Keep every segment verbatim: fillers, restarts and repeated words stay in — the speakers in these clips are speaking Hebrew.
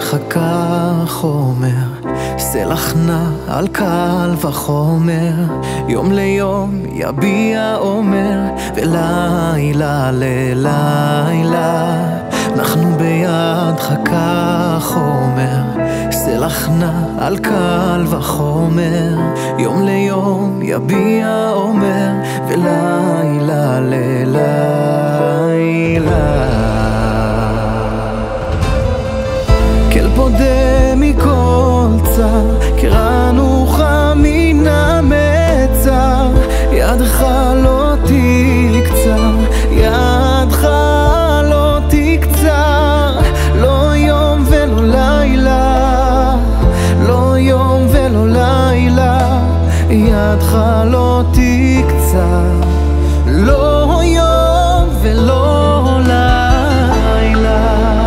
בידך כך אומר, סלח נא על קל וחומר, יום ליום יביע אומר, ולילה ללילה אנחנו בידך כך אומר, סלח נא על קל וחומר, יום ליום יביע אומר, ולילה ללילה כל פודה מכל צר, קרנוך מן המצר, ידך לא תקצר, ידך לא תקצר, לא יום ולא לילה, לא יום ולא לילה, ידך לא תקצר, לא יום ולא לילה.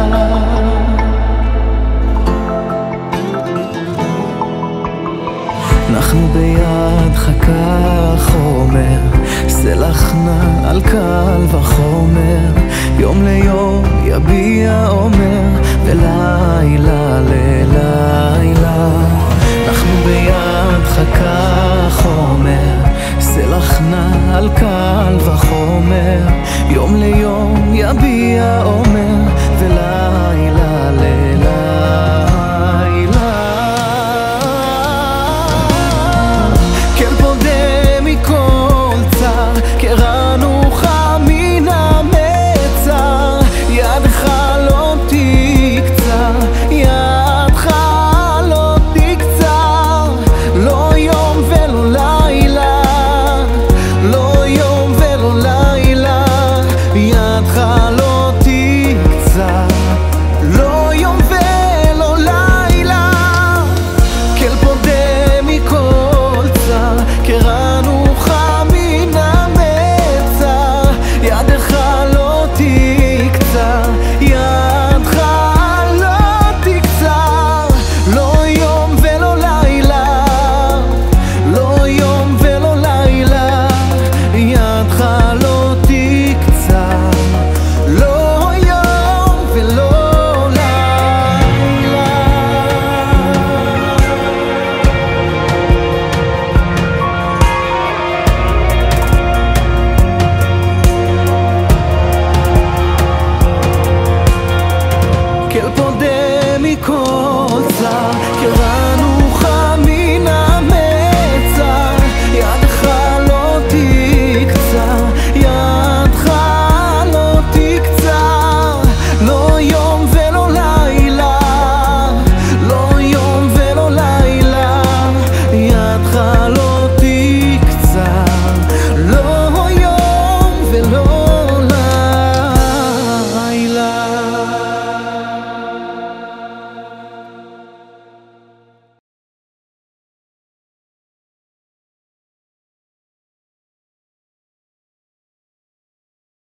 אנחנו בידך כך אומר, סלח נא על קל וחומר, יום ליום יביע אומר, ולילה ללילה